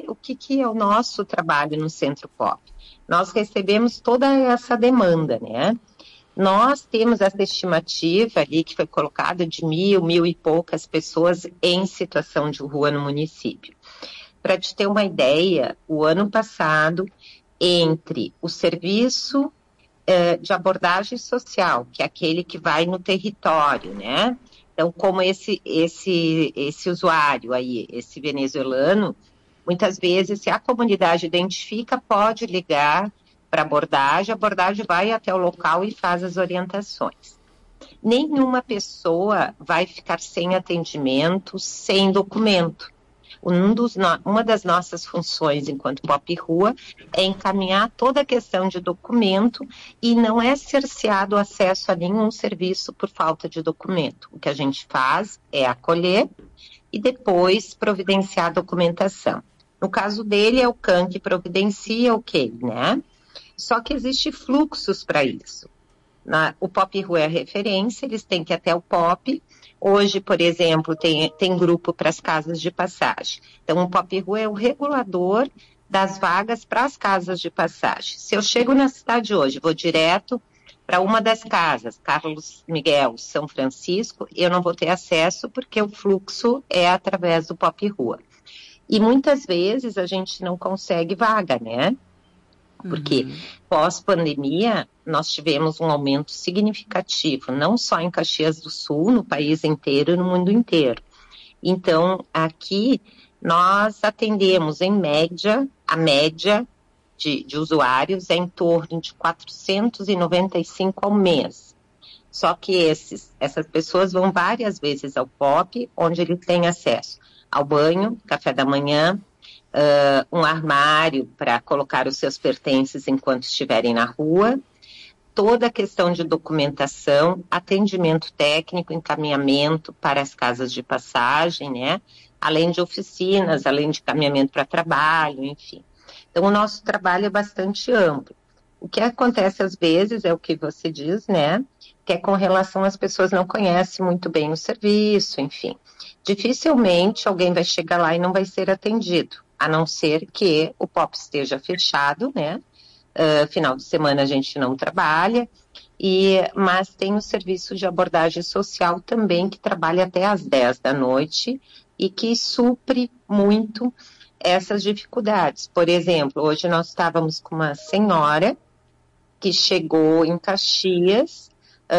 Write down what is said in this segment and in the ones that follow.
que é o nosso trabalho no Centro POP? Nós recebemos toda essa demanda, né? Nós temos essa estimativa ali que foi colocada de 1.000 e poucas pessoas em situação de rua no município. Para te ter uma ideia, o ano passado, entre o serviço de abordagem social, que é aquele que vai no território, né? Então, como esse usuário aí, esse venezuelano, muitas vezes, se a comunidade identifica, pode ligar para a abordagem vai até o local e faz as orientações. Nenhuma pessoa vai ficar sem atendimento, sem documento. Uma das nossas funções enquanto POP Rua é encaminhar toda a questão de documento e não é cerceado o acesso a nenhum serviço por falta de documento. O que a gente faz é acolher e depois providenciar a documentação. No caso dele, é o CAN que providencia, ok, né? Só que existe fluxos para isso. O POP Rua é a referência, eles têm que ir até o POP. Hoje, por exemplo, tem grupo para as casas de passagem. Então, o POP Rua é o regulador das vagas para as casas de passagem. Se eu chego na cidade hoje, vou direto para uma das casas, Carlos Miguel, São Francisco, eu não vou ter acesso porque o fluxo é através do POP Rua. E muitas vezes a gente não consegue vaga, né? Porque pós-pandemia nós tivemos um aumento significativo, não só em Caxias do Sul, no país inteiro e no mundo inteiro. Então, aqui nós atendemos em média, a média de usuários é em torno de 495 ao mês. Só que essas pessoas vão várias vezes ao POP, onde eles têm acesso ao banho, café da manhã, um armário para colocar os seus pertences enquanto estiverem na rua, toda a questão de documentação, atendimento técnico, encaminhamento para as casas de passagem, né? Além de oficinas, além de encaminhamento para trabalho, enfim. Então, o nosso trabalho é bastante amplo. O que acontece às vezes é o que você diz, né? Que é com relação às pessoas não conhecem muito bem o serviço, enfim. Dificilmente alguém vai chegar lá e não vai ser atendido, a não ser que o POP esteja fechado, né? Final de semana a gente não trabalha, mas tem o serviço de abordagem social também, que trabalha até às 10 da noite e que supre muito essas dificuldades. Por exemplo, hoje nós estávamos com uma senhora que chegou em Caxias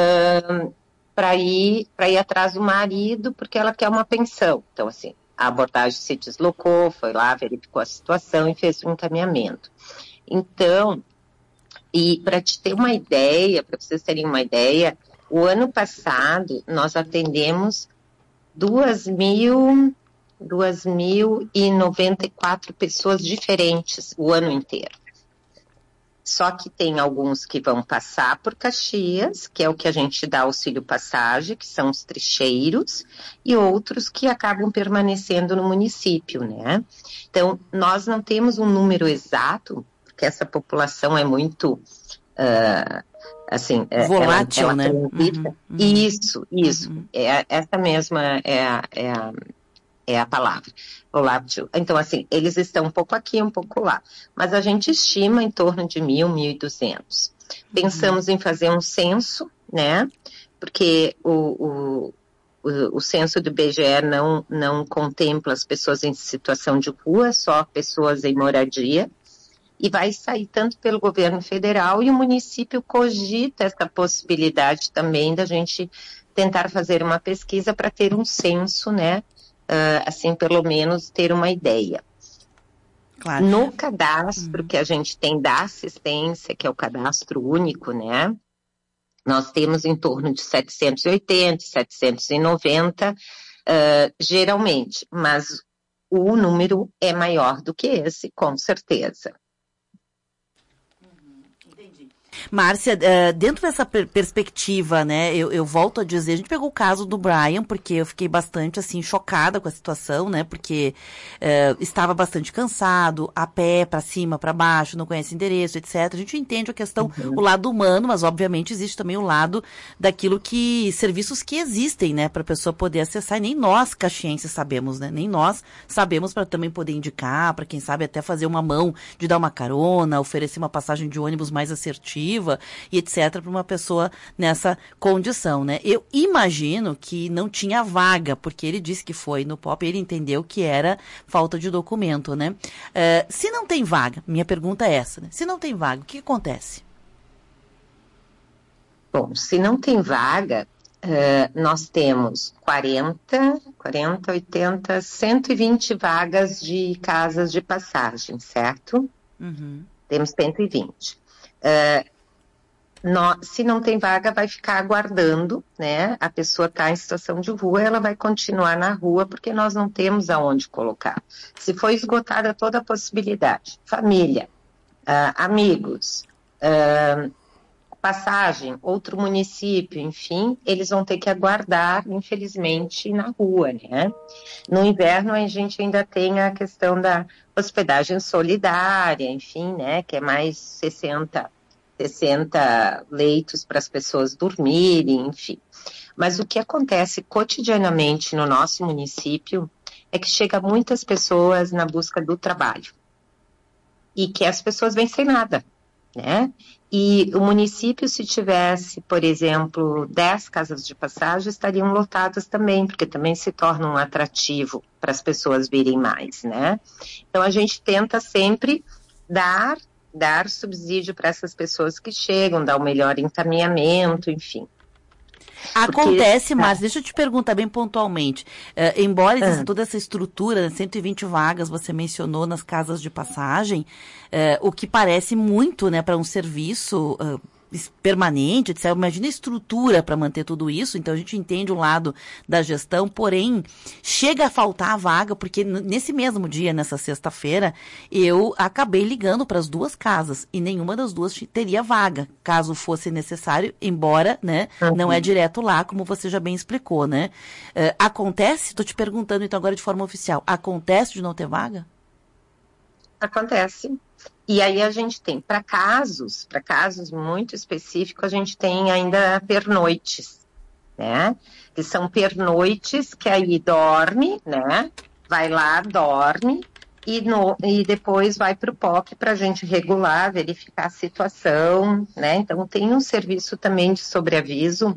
para ir atrás do marido, porque ela quer uma pensão. Então, assim, a abordagem se deslocou, foi lá, verificou a situação e fez um encaminhamento. Então, e para te ter uma ideia, para vocês terem uma ideia, o ano passado nós atendemos 2.094 pessoas diferentes o ano inteiro. Só que tem alguns que vão passar por Caxias, que é o que a gente dá auxílio passagem, que são os tricheiros, e outros que acabam permanecendo no município, né? Então, nós não temos um número exato, porque essa população é muito, volátil, ela né? transita. Isso. Essa mesma é a palavra, volátil. Então, assim, eles estão um pouco aqui, um pouco lá. Mas a gente estima em torno de 1.200. Pensamos em fazer um censo, né? Porque o censo do IBGE não contempla as pessoas em situação de rua, só pessoas em moradia. E vai sair tanto pelo governo federal, e o município cogita essa possibilidade também da gente tentar fazer uma pesquisa para ter um censo, né? Assim, pelo menos ter uma ideia. Claro. No cadastro que a gente tem da assistência, que é o cadastro único, né? Nós temos em torno de 780, 790, geralmente, mas o número é maior do que esse, com certeza. Entendi. Márcia, dentro dessa perspectiva, né, eu volto a dizer, a gente pegou o caso do Brian, porque eu fiquei bastante, assim, chocada com a situação, né, porque estava bastante cansado, a pé, para cima, para baixo, não conhece endereço, etc. A gente entende a questão, o lado humano, mas obviamente existe também o lado daquilo que, serviços que existem, né, para a pessoa poder acessar, e nem nós, caxienses, sabemos, né, nem nós sabemos para também poder indicar, para quem sabe até fazer uma mão de dar uma carona, oferecer uma passagem de ônibus mais assertiva e etc. para uma pessoa nessa condição, né? Eu imagino que não tinha vaga, porque ele disse que foi no POP, ele entendeu que era falta de documento, né? Se não tem vaga, minha pergunta é essa, né? Se não tem vaga, o que acontece? Bom, se não tem vaga, nós temos 40, 80, 120 vagas de casas de passagem, certo? Uhum. Temos 120. Se não tem vaga, vai ficar aguardando, né? A pessoa está em situação de rua, ela vai continuar na rua, porque nós não temos aonde colocar. Se for esgotada toda a possibilidade, família, amigos, passagem, outro município, enfim, eles vão ter que aguardar, infelizmente, na rua, né? No inverno, a gente ainda tem a questão da hospedagem solidária, enfim, né? Que é mais 60 leitos para as pessoas dormirem, enfim. Mas o que acontece cotidianamente no nosso município é que chega muitas pessoas na busca do trabalho e que as pessoas vêm sem nada, né? E o município, se tivesse, por exemplo, 10 casas de passagem, estariam lotadas também, porque também se torna um atrativo para as pessoas virem mais, né? Então, a gente tenta sempre dar subsídio para essas pessoas que chegam, dar o melhor encaminhamento, enfim. Acontece, Márcia, deixa eu te perguntar bem pontualmente, embora exista toda essa estrutura, 120 vagas você mencionou nas casas de passagem, o que parece muito, né, para um serviço permanente, etc. Imagina a estrutura para manter tudo isso, então a gente entende o lado da gestão, porém, chega a faltar a vaga, porque nesse mesmo dia, nessa sexta-feira, eu acabei ligando para as duas casas, e nenhuma das duas teria vaga, caso fosse necessário, embora, né, não é direto lá, como você já bem explicou, né? Acontece, estou te perguntando então agora de forma oficial, acontece de não ter vaga? Acontece. E aí a gente tem, para casos muito específicos, a gente tem ainda pernoites, né? Que são pernoites que aí dorme, né? Vai lá, dorme e depois vai para o POP para a gente regular, verificar a situação, né? Então tem um serviço também de sobreaviso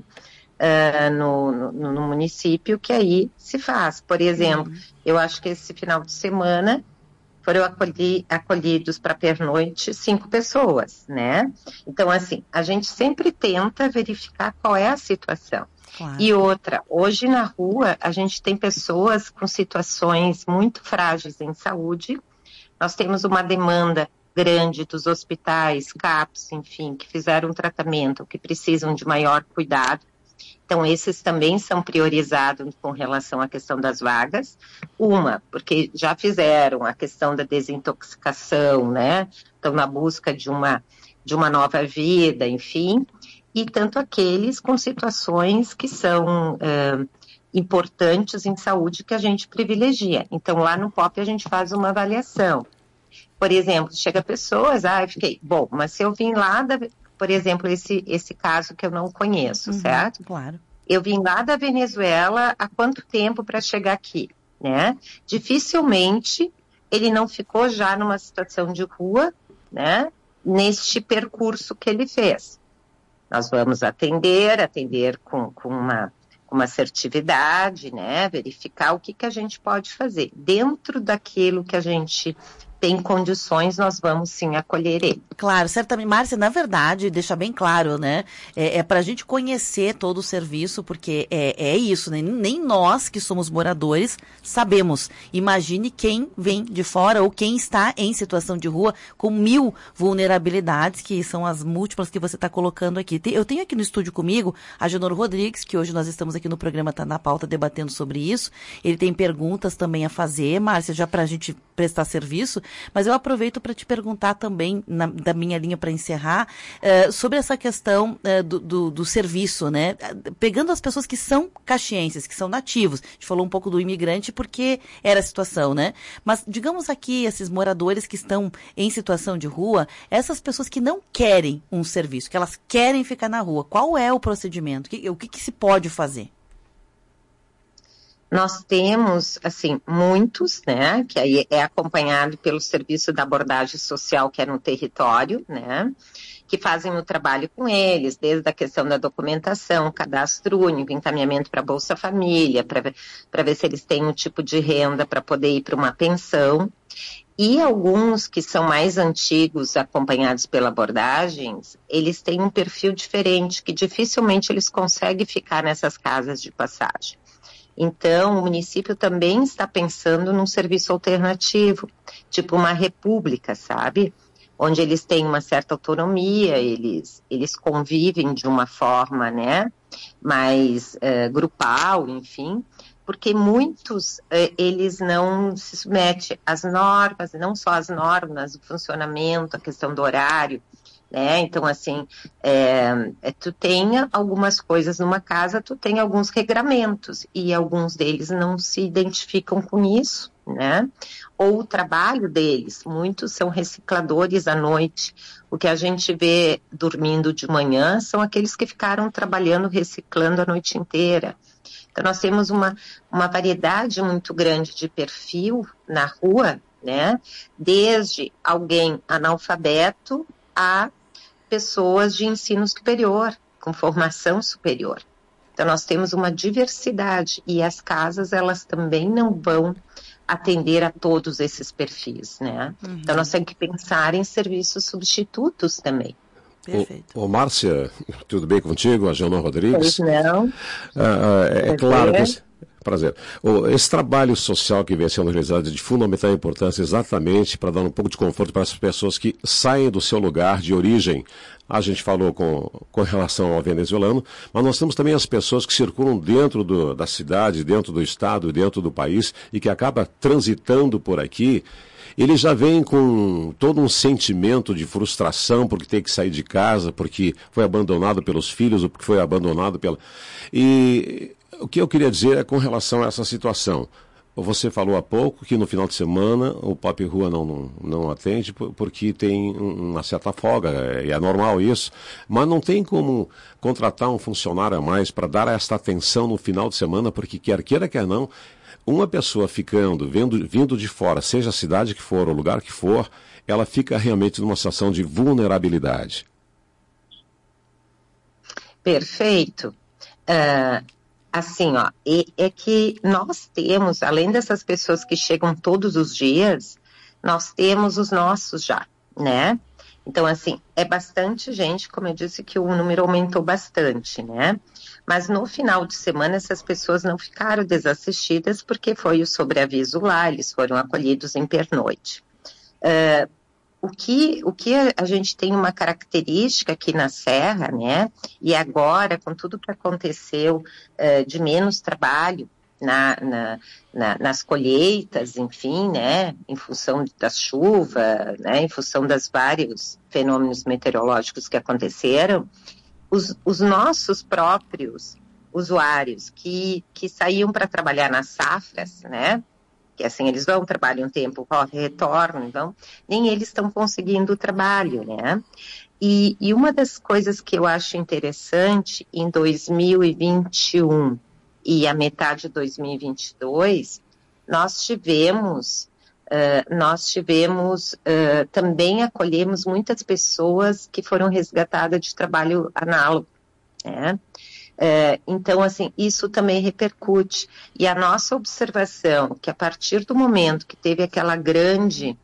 no município que aí se faz. Por exemplo, eu acho que esse final de semana foram acolhidos para pernoite 5 pessoas, né? Então, assim, a gente sempre tenta verificar qual é a situação. Claro. E outra, hoje na rua, a gente tem pessoas com situações muito frágeis em saúde. Nós temos uma demanda grande dos hospitais, CAPs, enfim, que fizeram um tratamento, que precisam de maior cuidado. Então, esses também são priorizados com relação à questão das vagas. Porque já fizeram a questão da desintoxicação, né? Estão na busca de uma nova vida, enfim. E tanto aqueles com situações que são importantes em saúde que a gente privilegia. Então, lá no POP a gente faz uma avaliação. Por exemplo, chega pessoas, bom, mas se eu vim lá por exemplo, esse caso que eu não conheço, certo? Claro. Eu vim lá da Venezuela há quanto tempo para chegar aqui, né? Dificilmente ele não ficou já numa situação de rua, né? Neste percurso que ele fez. Nós vamos atender com uma assertividade, né? Verificar o que a gente pode fazer. Dentro daquilo que a gente tem condições, nós vamos sim acolher ele. Claro, certamente. Márcia, na verdade, deixa bem claro, né? É para a gente conhecer todo o serviço, porque é isso, né? Nem nós que somos moradores sabemos. Imagine quem vem de fora ou quem está em situação de rua com 1000 vulnerabilidades, que são as múltiplas que você está colocando aqui. Eu tenho aqui no estúdio comigo a Genor Rodrigues, que hoje nós estamos aqui no programa Tá na Pauta debatendo sobre isso. Ele tem perguntas também a fazer, Márcia, já para a gente prestar serviço. Mas eu aproveito para te perguntar também, da minha linha para encerrar, sobre essa questão do serviço, né? Pegando as pessoas que são caxienses, que são nativos. A gente falou um pouco do imigrante porque era a situação, né? Mas digamos aqui, esses moradores que estão em situação de rua, essas pessoas que não querem um serviço, que elas querem ficar na rua, qual é o procedimento? O que se pode fazer? Nós temos, assim, muitos, né, que aí é acompanhado pelo serviço da abordagem social que é no território, né, que fazem o trabalho com eles, desde a questão da documentação, cadastro único, encaminhamento para Bolsa Família, para ver se eles têm um tipo de renda para poder ir para uma pensão. E alguns que são mais antigos, acompanhados pela abordagens, eles têm um perfil diferente, que dificilmente eles conseguem ficar nessas casas de passagem. Então, o município também está pensando num serviço alternativo, tipo uma república, sabe? Onde eles têm uma certa autonomia, eles convivem de uma forma, né, mais grupal, enfim, porque muitos, eles não se submetem às normas, não só às normas, o funcionamento, a questão do horário, né? Então, assim, tu tem algumas coisas numa casa, tu tem alguns regramentos, e alguns deles não se identificam com isso, né? Ou o trabalho deles, muitos são recicladores à noite. O que a gente vê dormindo de manhã são aqueles que ficaram trabalhando, reciclando a noite inteira. Então, nós temos uma variedade muito grande de perfil na rua, né? Desde alguém analfabeto a pessoas de ensino superior, com formação superior. Então, nós temos uma diversidade e as casas, elas também não vão atender a todos esses perfis, né? Uhum. Então, nós temos que pensar em serviços substitutos também. Perfeito. Ô, Márcia, tudo bem contigo? A Joana Rodrigues? Pois não. É claro que... Prazer. Esse trabalho social que vem sendo realizado é de fundamental importância exatamente para dar um pouco de conforto para essas pessoas que saem do seu lugar de origem. A gente falou com relação ao venezuelano, mas nós temos também as pessoas que circulam dentro da cidade, dentro do estado, dentro do país e que acabam transitando por aqui. Ele já vem com todo um sentimento de frustração porque tem que sair de casa, porque foi abandonado pelos filhos ou porque foi abandonado pela... E o que eu queria dizer é com relação a essa situação. Você falou há pouco que no final de semana o Pop Rua não atende porque tem uma certa folga, e é normal isso, mas não tem como contratar um funcionário a mais para dar esta atenção no final de semana, porque quer queira, quer não, uma pessoa vindo de fora, seja a cidade que for, o lugar que for, ela fica realmente numa situação de vulnerabilidade. Perfeito. Assim, ó, é que nós temos, além dessas pessoas que chegam todos os dias, nós temos os nossos já, né? Então, assim, é bastante gente, como eu disse, que o número aumentou bastante, né? Mas no final de semana essas pessoas não ficaram desassistidas porque foi o sobreaviso lá, eles foram acolhidos em pernoite. O que a gente tem uma característica aqui na Serra, né, e agora, com tudo que aconteceu de menos trabalho nas colheitas, enfim, né, em função da chuva, né, em função dos vários fenômenos meteorológicos que aconteceram, os nossos próprios usuários que saíam para trabalhar nas safras, né, que assim, eles vão, trabalham um tempo, retornam, então, nem eles estão conseguindo o trabalho, né? E uma das coisas que eu acho interessante, em 2021 e a metade de 2022, nós também acolhemos muitas pessoas que foram resgatadas de trabalho análogo, né? Então, assim, isso também repercute. E a nossa observação, que a partir do momento que teve aquela grande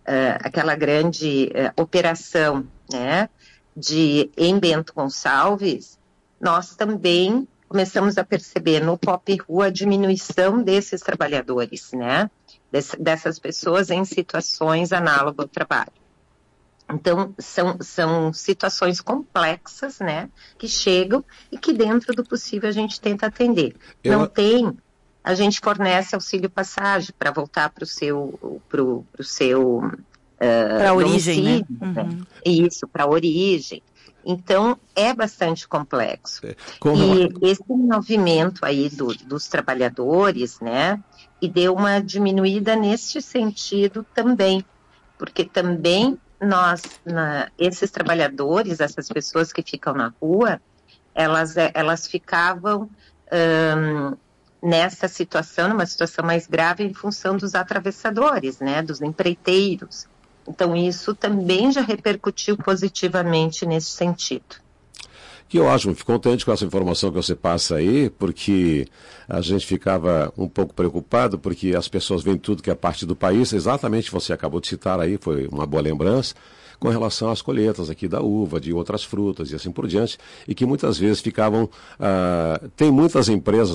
operação, né, em Bento Gonçalves, nós também começamos a perceber no Pop Rua a diminuição desses trabalhadores, né, dessas pessoas em situações análogas ao trabalho. Então, são situações complexas, né, que chegam e que dentro do possível a gente tenta atender. Não tem a gente fornece auxílio passagem para voltar para o seu para a origem, domicílio, né? Isso, para a origem. Então, é bastante complexo. E esse movimento aí dos trabalhadores, né, e deu uma diminuída neste sentido também, porque também esses trabalhadores, essas pessoas que ficam na rua, elas ficavam nessa situação, numa situação mais grave em função dos atravessadores, né, dos empreiteiros. Então, isso também já repercutiu positivamente nesse sentido. Que ótimo, fico contente com essa informação que você passa aí, porque a gente ficava um pouco preocupado, porque as pessoas veem tudo que é parte do país, exatamente você acabou de citar aí, foi uma boa lembrança, com relação às colheitas aqui da uva, de outras frutas e assim por diante, e que muitas vezes ficavam... tem muitas empresas,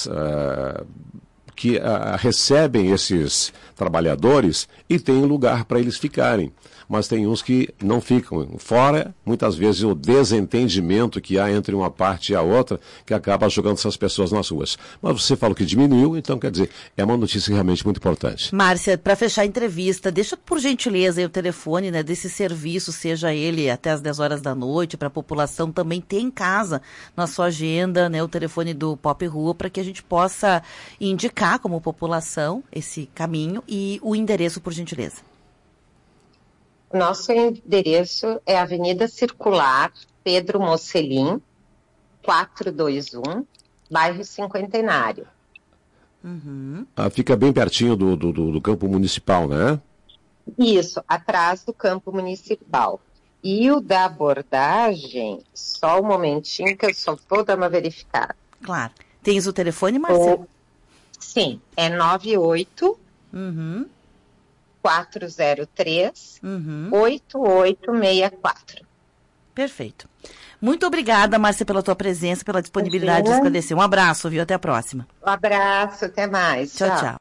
que recebem esses trabalhadores e tem lugar para eles ficarem. Mas tem uns que não ficam. Fora, muitas vezes, o desentendimento que há entre uma parte e a outra, que acaba jogando essas pessoas nas ruas. Mas você falou que diminuiu, então, quer dizer, é uma notícia realmente muito importante. Márcia, para fechar a entrevista, deixa por gentileza aí o telefone, né, desse serviço, seja ele até às 10 horas da noite, para a população também ter em casa, na sua agenda, né, o telefone do Pop Rua, para que a gente possa indicar como população esse caminho e o endereço, por gentileza. Nosso endereço é Avenida Circular, Pedro Mocelin, 421, bairro Cinquentenário. Fica bem pertinho do campo municipal, né? Isso, atrás do campo municipal. E o da abordagem, só um momentinho que eu só vou dar uma verificada. Claro. Tens o telefone, Marcelo? Sim, é 98... 403 8864. Perfeito. Muito obrigada, Márcia, pela tua presença, pela disponibilidade de esclarecer. Um abraço, viu? Até a próxima. Um abraço, até mais. Tchau, tchau.